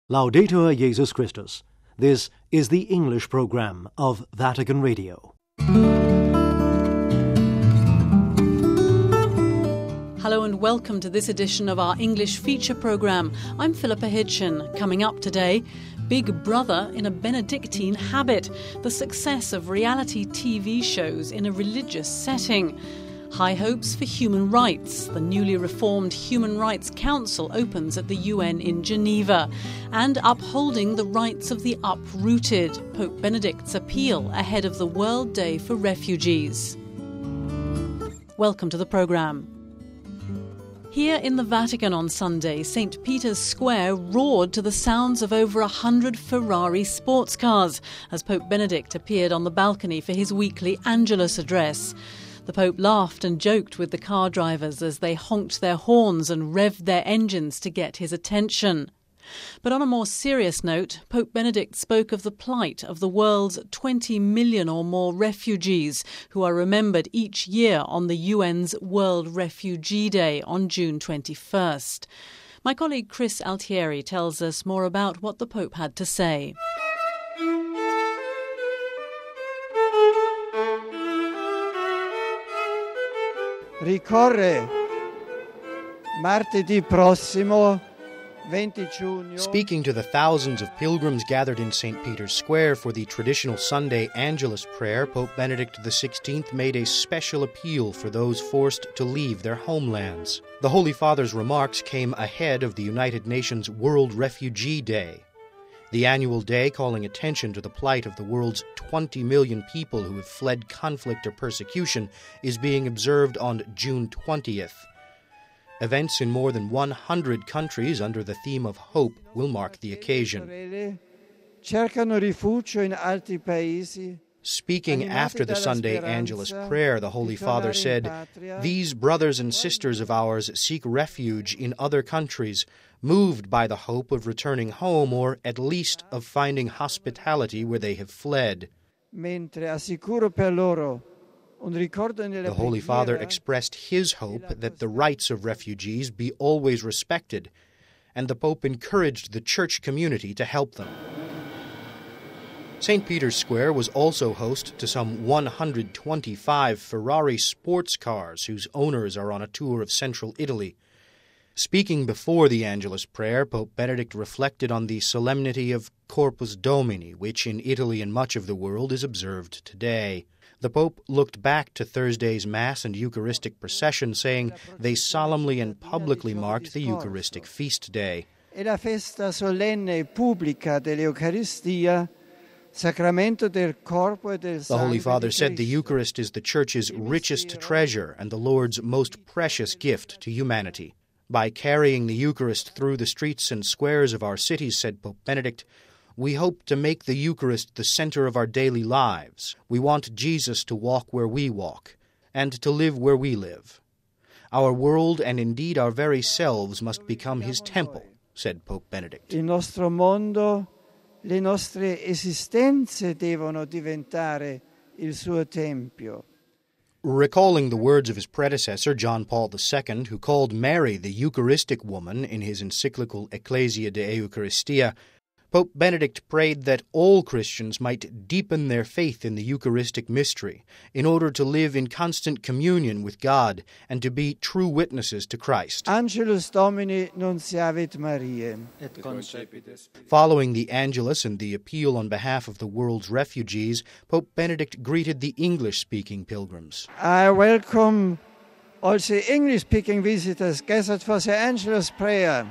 Laudetur Jesus Christus. This is the English program of Vatican Radio. Hello and welcome to this edition of our English feature program. I'm Philippa Hitchin. Coming up today, Big Brother in a Benedictine habit, the success of reality TV shows in a religious setting, high hopes for human rights. The newly reformed Human Rights Council opens at the UN in Geneva, and upholding the rights of the uprooted, Pope Benedict's appeal ahead of the World Day for Refugees. Welcome to the programme. Here in the Vatican on Sunday, St. Peter's Square roared to the sounds of over 100 Ferrari sports cars as Pope Benedict appeared on the balcony for his weekly Angelus address. The Pope laughed and joked with the car drivers as they honked their horns and revved their engines to get his attention. But on a more serious note, Pope Benedict spoke of the plight of the world's 20 million or more refugees who are remembered each year on the UN's World Refugee Day on June 21st. My colleague Chris Altieri tells us more about what the Pope had to say. Ricorre martedì prossimo 20 giugno. Speaking to the thousands of pilgrims gathered in St. Peter's Square for the traditional Sunday Angelus prayer, Pope Benedict XVI made a special appeal for those forced to leave their homelands. The Holy Father's remarks came ahead of the United Nations World Refugee Day, the annual day calling attention to the plight of the world's 20 million people who have fled conflict or persecution is being observed on June 20th. Events in more than 100 countries under the theme of hope will mark the occasion. Cercano rifugio in altri paesi. Speaking after the Sunday Angelus prayer, the Holy Father said, "These brothers and sisters of ours seek refuge in other countries, moved by the hope of returning home or at least of finding hospitality where they have fled." The Holy Father expressed his hope that the rights of refugees be always respected, and the Pope encouraged the church community to help them. St. Peter's Square was also host to some 125 Ferrari sports cars whose owners are on a tour of central Italy. Speaking before the Angelus prayer, Pope Benedict reflected on the solemnity of Corpus Domini, which in Italy and much of the world is observed today. The Pope looked back to Thursday's Mass and Eucharistic procession, saying they solemnly and publicly marked the Eucharistic feast day. E la festa solenne e pubblica dell'Eucaristia, sacramento del corpo e del sangue. The Holy Father said the Eucharist is the Church's richest treasure and the Lord's most precious gift to humanity. By carrying the Eucharist through the streets and squares of our cities, said Pope Benedict, we hope to make the Eucharist the center of our daily lives. We want Jesus to walk where we walk, and to live where we live. Our world, and indeed our very selves, must become his temple, said Pope Benedict. Il nostro mondo, le nostre esistenze devono diventare il suo tempio. Recalling the words of his predecessor, John Paul II, who called Mary the Eucharistic woman in his encyclical Ecclesia de Eucharistia, Pope Benedict prayed that all Christians might deepen their faith in the Eucharistic mystery in order to live in constant communion with God and to be true witnesses to Christ. Angelus Domini nunciavit Mariae. Following the Angelus and the appeal on behalf of the world's refugees, Pope Benedict greeted the English-speaking pilgrims. I welcome all the English-speaking visitors gathered for the Angelus prayer.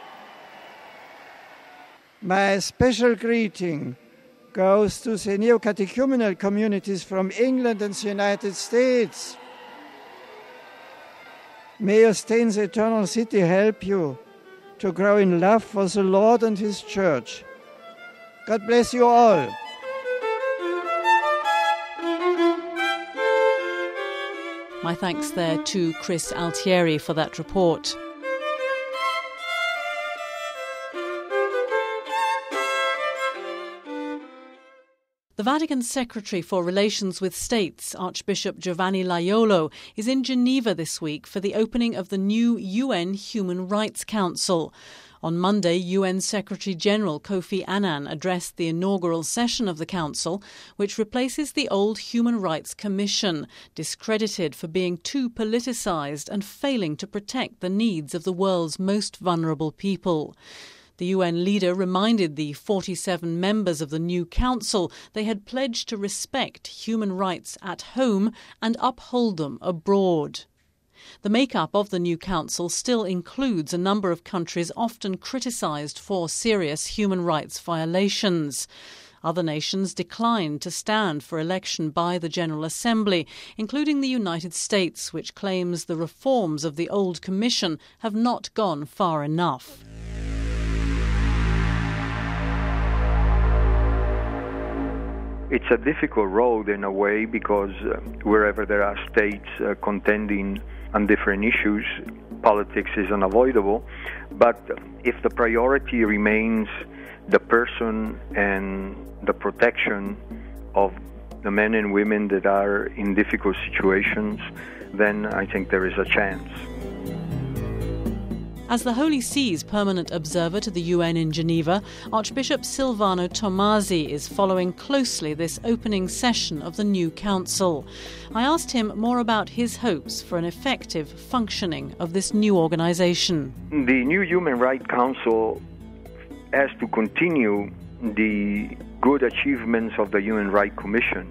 My special greeting goes to the neo-catechumenal communities from England and the United States. May your stay in the Eternal City help you to grow in love for the Lord and His Church. God bless you all. My thanks there to Chris Altieri for that report. The Vatican's Secretary for Relations with States, Archbishop Giovanni Laiolo, is in Geneva this week for the opening of the new UN Human Rights Council. On Monday, UN Secretary-General Kofi Annan addressed the inaugural session of the Council, which replaces the old Human Rights Commission, discredited for being too politicised and failing to protect the needs of the world's most vulnerable people. The UN leader reminded the 47 members of the new council they had pledged to respect human rights at home and uphold them abroad. The makeup of the new council still includes a number of countries often criticised for serious human rights violations. Other nations declined to stand for election by the General Assembly, including the United States, which claims the reforms of the old Commission have not gone far enough. It's a difficult road in a way because wherever there are states contending on different issues, politics is unavoidable. But if the priority remains the person and the protection of the men and women that are in difficult situations, then I think there is a chance. As the Holy See's permanent observer to the UN in Geneva, Archbishop Silvano Tomasi is following closely this opening session of the new council. I asked him more about his hopes for an effective functioning of this new organisation. The new Human Rights Council has to continue the good achievements of the Human Rights Commission.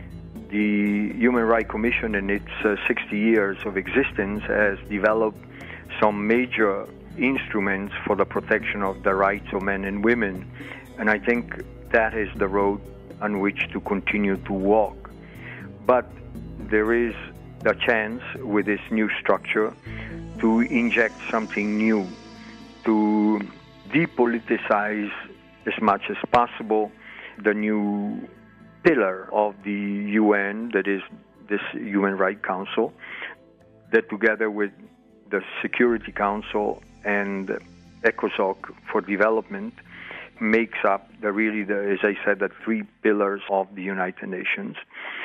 The Human Rights Commission in its 60 years of existence has developed some major instruments for the protection of the rights of men and women. And I think that is the road on which to continue to walk. But there is a chance with this new structure to inject something new, to depoliticize as much as possible the new pillar of the UN, that is this Human Rights Council, that together with the Security Council and ECOSOC for development makes up as I said, the three pillars of the United Nations.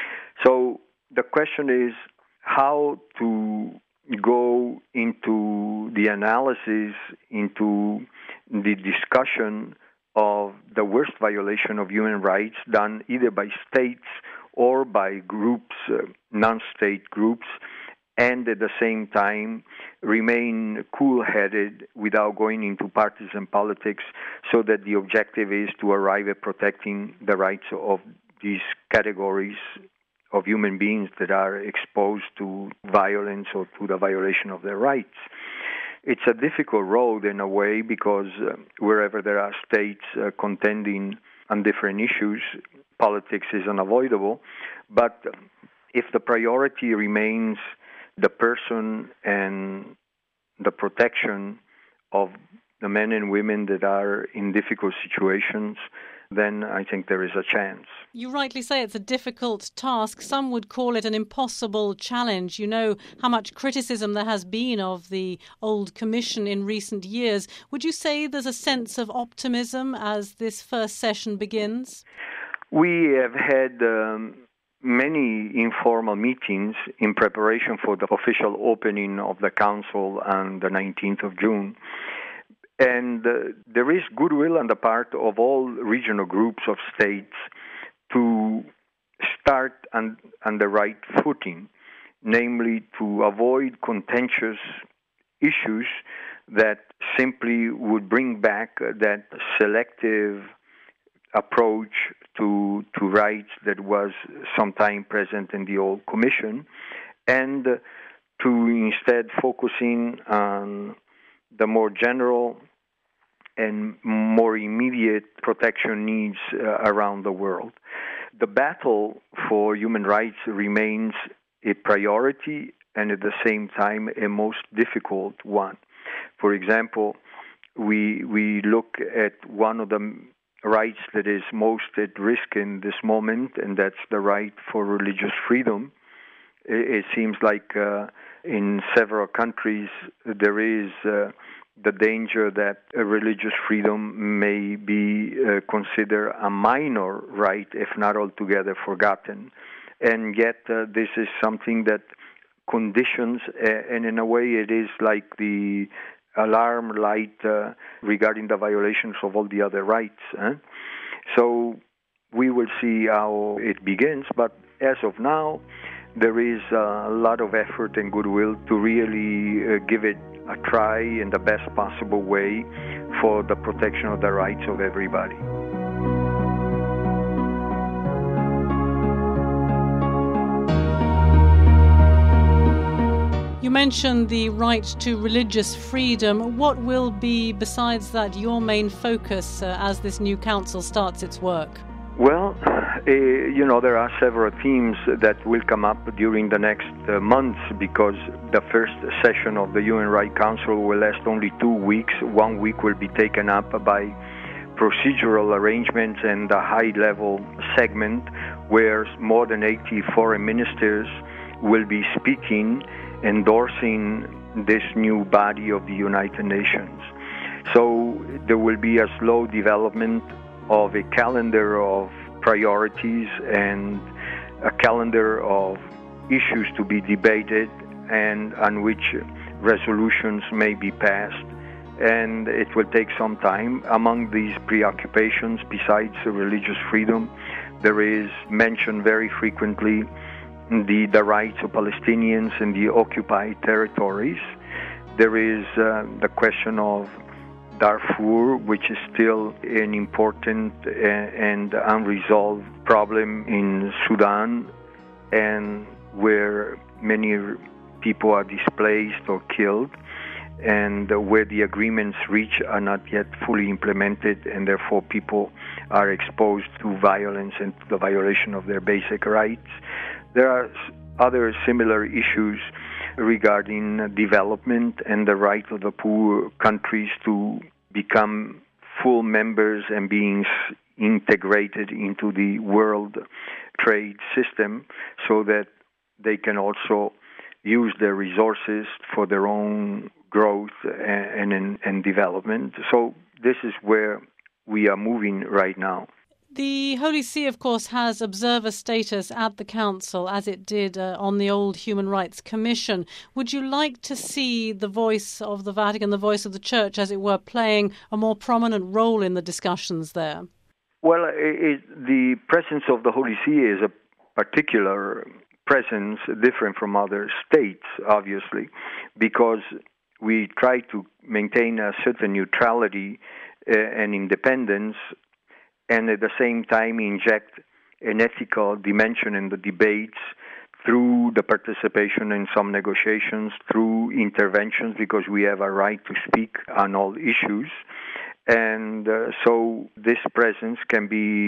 So the question is how to go into the analysis, into the discussion of the worst violation of human rights done either by states or by groups, non-state groups, and at the same time remain cool-headed without going into partisan politics, so that the objective is to arrive at protecting the rights of these categories of human beings that are exposed to violence or to the violation of their rights. It's a difficult road in a way because wherever there are states contending on different issues, politics is unavoidable. But if the priority remains the person and the protection of the men and women that are in difficult situations, then I think there is a chance. You rightly say it's a difficult task. Some would call it an impossible challenge. You know how much criticism there has been of the old commission in recent years. Would you say there's a sense of optimism as this first session begins? We have had many informal meetings in preparation for the official opening of the Council on the 19th of June. And there is goodwill on the part of all regional groups of states to start on the right footing, namely to avoid contentious issues that simply would bring back that selective approach to rights that was sometime present in the old commission, and to instead focusing on the more general and more immediate protection needs around the world. The battle for human rights remains a priority and at the same time a most difficult one. For example, we look at one of the rights that is most at risk in this moment, and that's the right for religious freedom. It seems like in several countries there is the danger that religious freedom may be considered a minor right, if not altogether forgotten. And yet this is something that conditions, and in a way it is like the alarm light regarding the violations of all the other rights. So we will see how it begins, but as of now, there is a lot of effort and goodwill to really give it a try in the best possible way for the protection of the rights of everybody. You mentioned the right to religious freedom. What will be, besides that, your main focus as this new council starts its work? Well, there are several themes that will come up during the next months, because the first session of the Human Rights Council will last only 2 weeks. 1 week will be taken up by procedural arrangements and a high-level segment where more than 80 foreign ministers will be speaking, endorsing this new body of the United Nations. So there will be a slow development of a calendar of priorities and a calendar of issues to be debated and on which resolutions may be passed. And it will take some time. Among these preoccupations, besides religious freedom, there is mentioned very frequently the rights of Palestinians in the occupied territories. There is the question of Darfur, which is still an important and unresolved problem in Sudan, and where many people are displaced or killed, and where the agreements reached are not yet fully implemented, and therefore people are exposed to violence and to the violation of their basic rights. There are other similar issues regarding development and the right of the poor countries to become full members and being integrated into the world trade system, so that they can also use their resources for their own growth and development. So this is where we are moving right now. The Holy See, of course, has observer status at the Council, as it did on the old Human Rights Commission. Would you like to see the voice of the Vatican, the voice of the Church, as it were, playing a more prominent role in the discussions there? Well, the presence of the Holy See is a particular presence, different from other states, obviously, because we try to maintain a certain neutrality and independence, and at the same time inject an ethical dimension in the debates through the participation in some negotiations, through interventions, because we have a right to speak on all issues. And so this presence can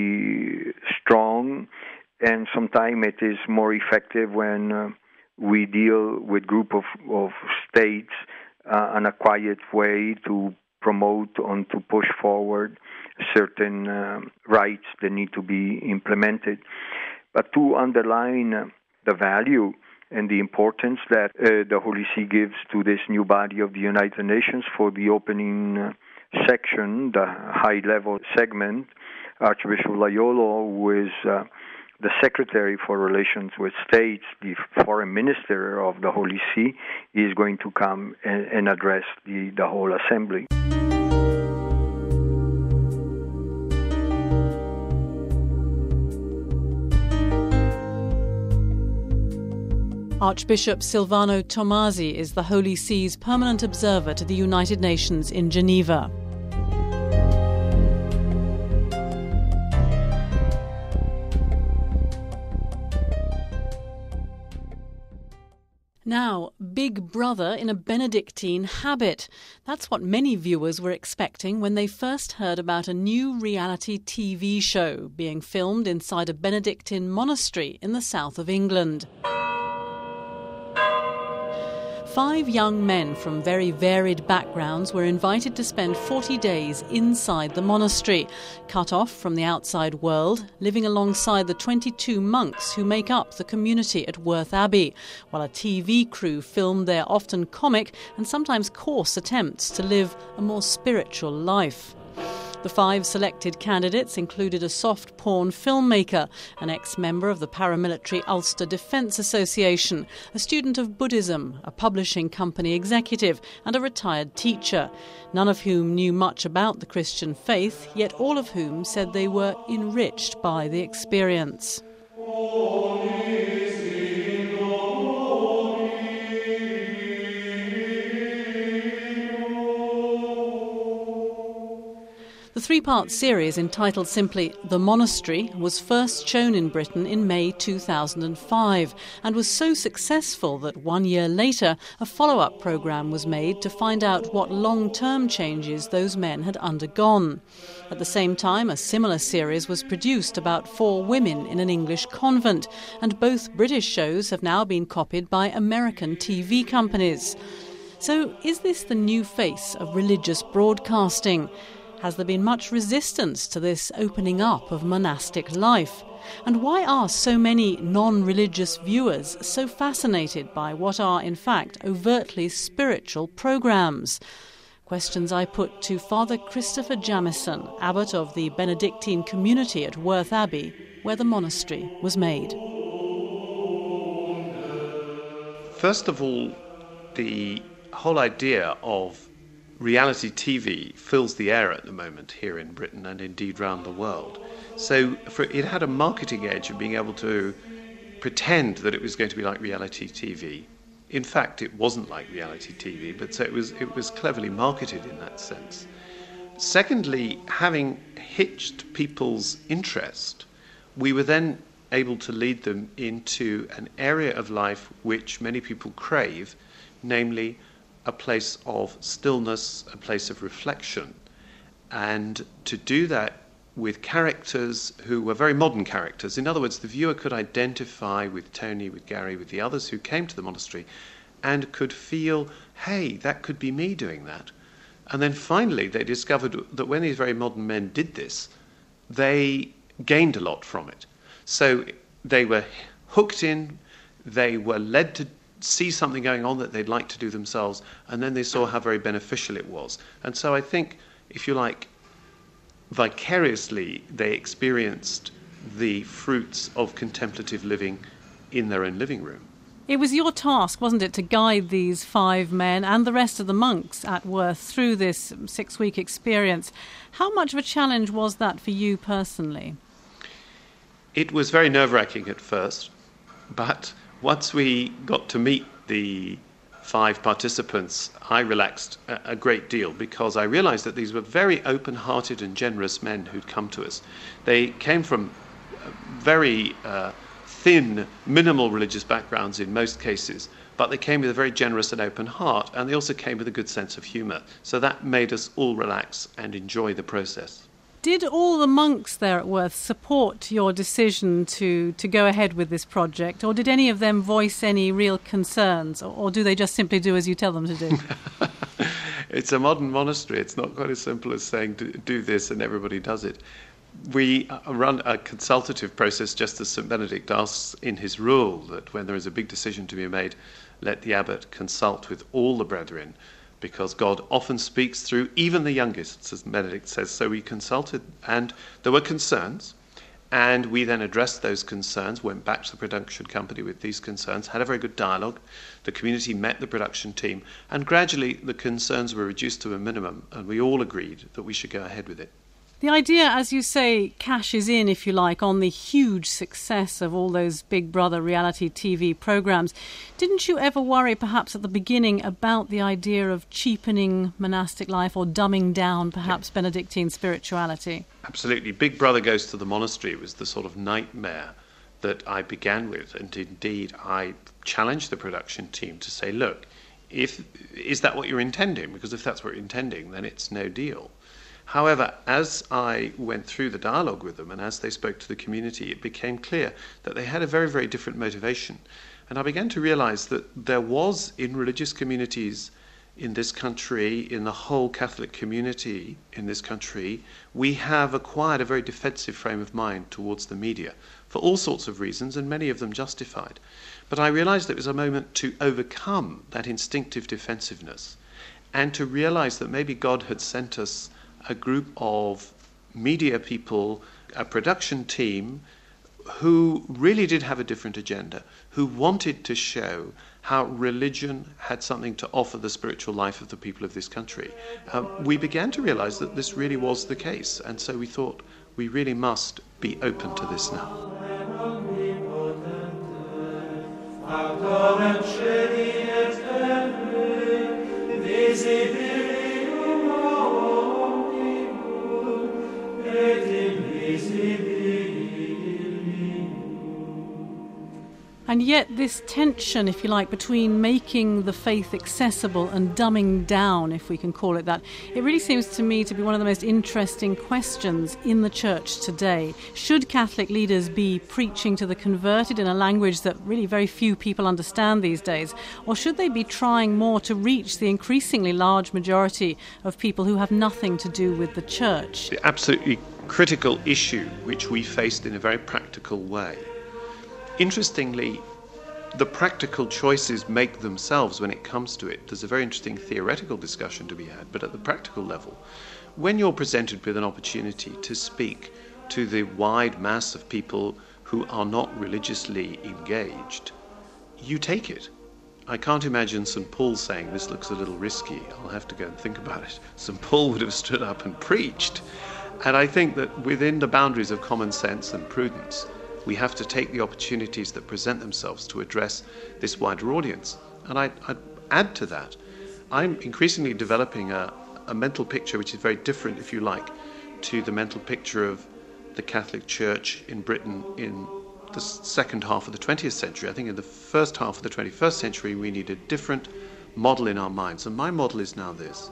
be strong, and sometimes it is more effective when we deal with group of states in a quiet way to promote and to push forward certain rights that need to be implemented. But to underline the value and the importance that the Holy See gives to this new body of the United Nations, for the opening section, the high-level segment, Archbishop Loyola, who is the Secretary for Relations with States, the Foreign Minister of the Holy See, is going to come and address the whole assembly. Archbishop Silvano Tomasi is the Holy See's permanent observer to the United Nations in Geneva. Now, Big Brother in a Benedictine habit. That's what many viewers were expecting when they first heard about a new reality TV show being filmed inside a Benedictine monastery in the south of England. 5 young men from very varied backgrounds were invited to spend 40 days inside the monastery, cut off from the outside world, living alongside the 22 monks who make up the community at Worth Abbey, while a TV crew filmed their often comic and sometimes coarse attempts to live a more spiritual life. The 5 selected candidates included a soft porn filmmaker, an ex-member of the paramilitary Ulster Defence Association, a student of Buddhism, a publishing company executive, and a retired teacher, none of whom knew much about the Christian faith, yet all of whom said they were enriched by the experience. The 3-part series, entitled simply The Monastery, was first shown in Britain in May 2005 and was so successful that 1 year later a follow-up programme was made to find out what long-term changes those men had undergone. At the same time, a similar series was produced about 4 women in an English convent, and both British shows have now been copied by American TV companies. So is this the new face of religious broadcasting? Has there been much resistance to this opening up of monastic life? And why are so many non-religious viewers so fascinated by what are, in fact, overtly spiritual programmes? Questions I put to Father Christopher Jamieson, abbot of the Benedictine community at Worth Abbey, where the monastery was made. First of all, the whole idea of reality TV fills the air at the moment here in Britain and indeed around the world. So it had a marketing edge of being able to pretend that it was going to be like reality TV. In fact, it wasn't like reality TV, but so it was cleverly marketed in that sense. Secondly, having hitched people's interest, we were then able to lead them into an area of life which many people crave, namely a place of stillness, a place of reflection, and to do that with characters who were very modern characters. In other words, the viewer could identify with Tony, with Gary, with the others who came to the monastery, and could feel, hey, that could be me doing that. And then finally they discovered that when these very modern men did this, they gained a lot from it. So they were hooked in, they were led to see something going on that they'd like to do themselves, and then they saw how very beneficial it was. And so I think, if you like, vicariously they experienced the fruits of contemplative living in their own living room. It was your task, wasn't it, to guide these 5 men and the rest of the monks at Worth through this 6-week experience. How much of a challenge was that for you personally? It was very nerve-wracking at first, but once we got to meet the 5 participants, I relaxed a great deal because I realized that these were very open-hearted and generous men who'd come to us. They came from very thin, minimal religious backgrounds in most cases, but they came with a very generous and open heart, and they also came with a good sense of humor. So that made us all relax and enjoy the process. Did all the monks there at Worth support your decision to go ahead with this project, or did any of them voice any real concerns, or do they just simply do as you tell them to do? It's a modern monastery. It's not quite as simple as saying do this and everybody does it. We run a consultative process, just as St. Benedict asks in his rule, that when there is a big decision to be made, let the abbot consult with all the brethren, because God often speaks through even the youngest, as Benedict says. So we consulted, and there were concerns, and we then addressed those concerns, went back to the production company with these concerns, had a very good dialogue. The community met the production team, and gradually the concerns were reduced to a minimum, and we all agreed that we should go ahead with it. The idea, as you say, cashes in, if you like, on the huge success of all those Big Brother reality TV programmes. Didn't you ever worry, perhaps at the beginning, about the idea of cheapening monastic life or dumbing down, perhaps, Benedictine spirituality? Absolutely. Big Brother Goes to the Monastery was the sort of nightmare that I began with, and indeed I challenged the production team to say, look, is that what you're intending? Because if that's what you're intending, then it's no deal. However, as I went through the dialogue with them and as they spoke to the community, it became clear that they had a very, very different motivation. And I began to realize that there was, in religious communities in this country, in the whole Catholic community in this country, we have acquired a very defensive frame of mind towards the media for all sorts of reasons, and many of them justified. But I realized it was a moment to overcome that instinctive defensiveness and to realize that maybe God had sent us a group of media people, a production team, who really did have a different agenda, who wanted to show how religion had something to offer the spiritual life of the people of this country. We began to realize that this really was the case, and so we thought we really must be open to this now. And yet this tension, if you like, between making the faith accessible and dumbing down, if we can call it that, it really seems to me to be one of the most interesting questions in the church today. Should Catholic leaders be preaching to the converted in a language that really very few people understand these days? Or should they be trying more to reach the increasingly large majority of people who have nothing to do with the church? The absolutely critical issue which we faced in a very practical way. Interestingly, the practical choices make themselves when it comes to it. There's a very interesting theoretical discussion to be had, but at the practical level, when you're presented with an opportunity to speak to the wide mass of people who are not religiously engaged, you take it. I can't imagine St. Paul saying, this looks a little risky, I'll have to go and think about it. St. Paul would have stood up and preached. And I think that within the boundaries of common sense and prudence, we have to take the opportunities that present themselves to address this wider audience. And I'd add to that, I'm increasingly developing a mental picture which is very different, if you like, to the mental picture of the Catholic Church in Britain in the second half of the 20th century. I think in the first half of the 21st century we need a different model in our minds. And my model is now this.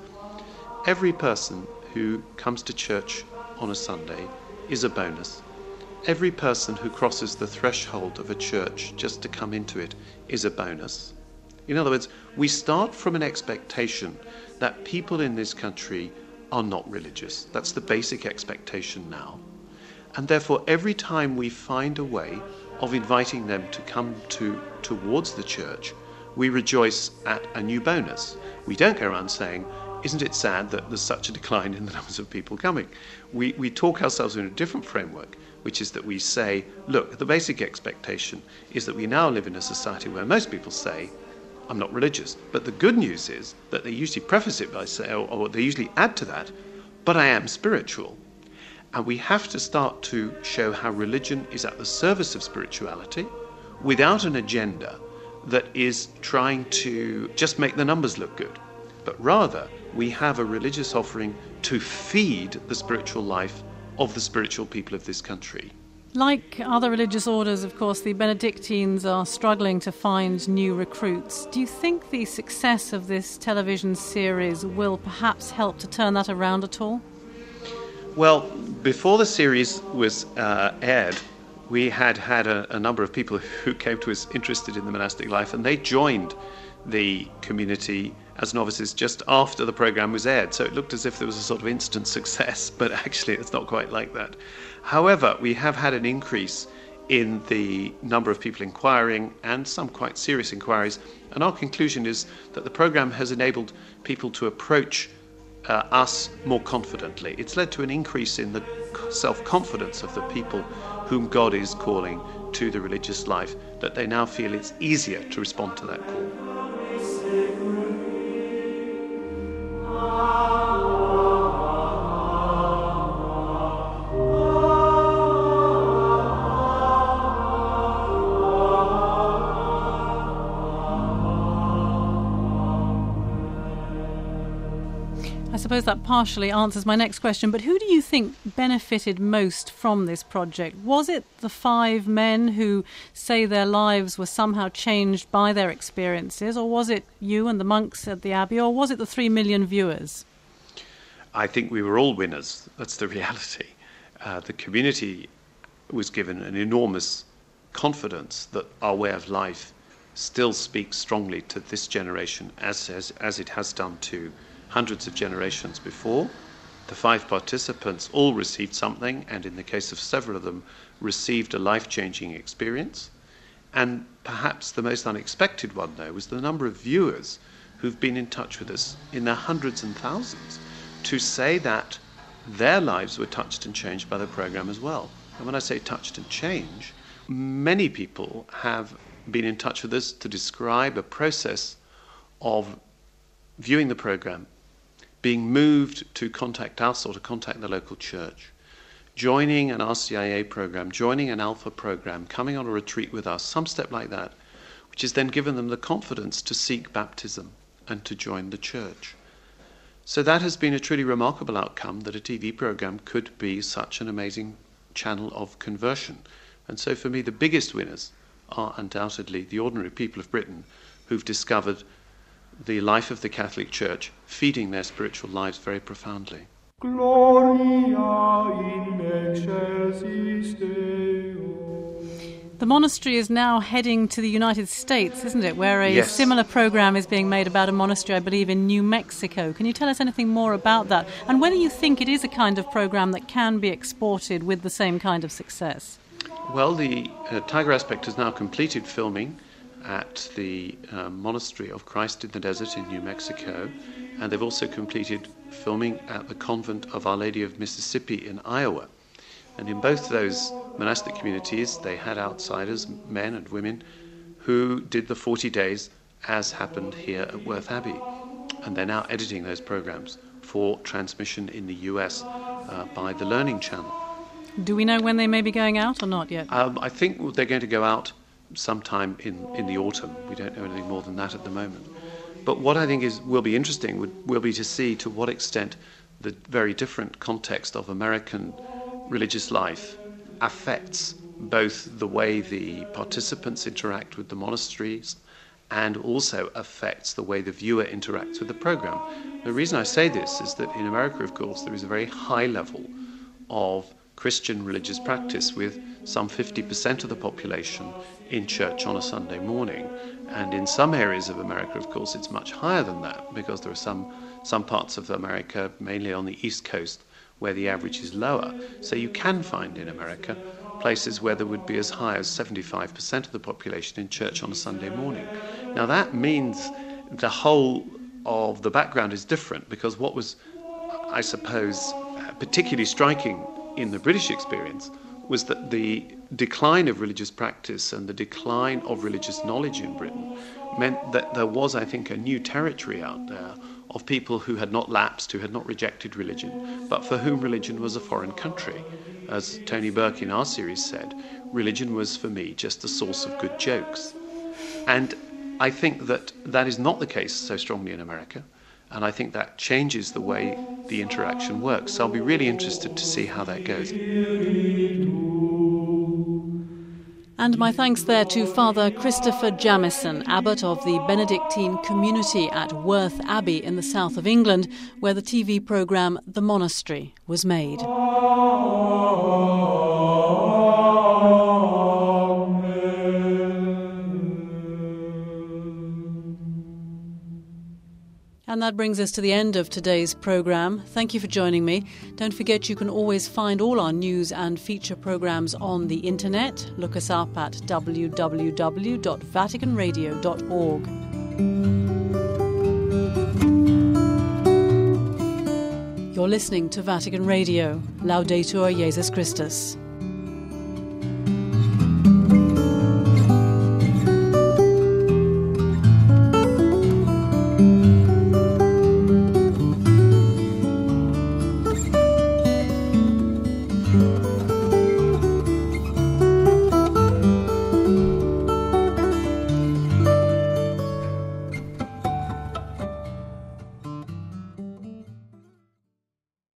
Every person who comes to church on a Sunday is a bonus. Every person who crosses the threshold of a church just to come into it is a bonus. In other words, we start from an expectation that people in this country are not religious. That's the basic expectation now. And therefore, every time we find a way of inviting them to come towards the church, we rejoice at a new bonus. We don't go around saying, isn't it sad that there's such a decline in the numbers of people coming? We talk ourselves in a different framework, which is that we say, look, the basic expectation is that we now live in a society where most people say, I'm not religious. But the good news is that they usually preface it by saying, or they usually add to that, but I am spiritual. And we have to start to show how religion is at the service of spirituality without an agenda that is trying to just make the numbers look good. But rather, we have a religious offering to feed the spiritual life of the spiritual people of this country. Like other religious orders, of course, the Benedictines are struggling to find new recruits. Do you think the success of this television series will perhaps help to turn that around at all? Well, before the series was aired, we had a number of people who came to us interested in the monastic life, and they joined the community as novices just after the program was aired. So it looked as if there was a sort of instant success, but actually it's not quite like that. However, we have had an increase in the number of people inquiring and some quite serious inquiries. And our conclusion is that the program has enabled people to approach us more confidently. It's led to an increase in the self-confidence of the people whom God is calling to the religious life, that they now feel it's easier to respond to that call. I suppose that partially answers my next question, but who do you think benefited most from this project? Was it the 5 men who say their lives were somehow changed by their experiences, or was it you and the monks at the Abbey, or was it the 3 million viewers? I think we were all winners. That's the reality. The community was given an enormous confidence that our way of life still speaks strongly to this generation as it has done to hundreds of generations before. The 5 participants all received something, and in the case of several of them, received a life-changing experience. And perhaps the most unexpected one, though, was the number of viewers who've been in touch with us in their hundreds and thousands to say that their lives were touched and changed by the program as well. And when I say touched and changed, many people have been in touch with us to describe a process of viewing the program, being moved to contact us or to contact the local church, joining an RCIA program, joining an Alpha program, coming on a retreat with us, some step like that, which has then given them the confidence to seek baptism and to join the church. So that has been a truly remarkable outcome, that a TV program could be such an amazing channel of conversion. And so for me, the biggest winners are undoubtedly the ordinary people of Britain who've discovered the life of the Catholic Church feeding their spiritual lives very profoundly. Gloria in excelsis Deo. The monastery is now heading to the United States, isn't it, where a Yes. similar program is being made about a monastery, I believe, in New Mexico. Can you tell us anything more about that? And whether you think it is a kind of program that can be exported with the same kind of success? Well, the Tiger Aspect has now completed filming at the Monastery of Christ in the Desert in New Mexico, and they've also completed filming at the Convent of Our Lady of Mississippi in Iowa. And in both those monastic communities, they had outsiders, men and women, who did the 40 days as happened here at Worth Abbey. And they're now editing those programs for transmission in the US by the Learning Channel. Do we know when they may be going out or not yet? I think they're going to go out sometime in the autumn. We don't know anything more than that at the moment. But what I think will be interesting will be to see to what extent the very different context of American religious life affects both the way the participants interact with the monasteries and also affects the way the viewer interacts with the program. The reason I say this is that in America, of course, there is a very high level of Christian religious practice, with some 50% of the population in church on a Sunday morning. And in some areas of America, of course, it's much higher than that, because there are some parts of America, mainly on the East Coast, where the average is lower. So you can find in America places where there would be as high as 75% of the population in church on a Sunday morning. Now that means the whole of the background is different, because what was, I suppose, particularly striking in the British experience was that the decline of religious practice and the decline of religious knowledge in Britain meant that there was, I think, a new territory out there of people who had not lapsed, who had not rejected religion, but for whom religion was a foreign country. As Tony Burke in our series said, religion was for me just the source of good jokes. And I think that that is not the case so strongly in America. And I think that changes the way the interaction works. So I'll be really interested to see how that goes. And my thanks there to Father Christopher Jamieson, abbot of the Benedictine community at Worth Abbey in the south of England, where the TV programme The Monastery was made. And that brings us to the end of today's programme. Thank you for joining me. Don't forget you can always find all our news and feature programmes on the internet. Look us up at www.vaticanradio.org. You're listening to Vatican Radio. Laudetur Jesus Christus.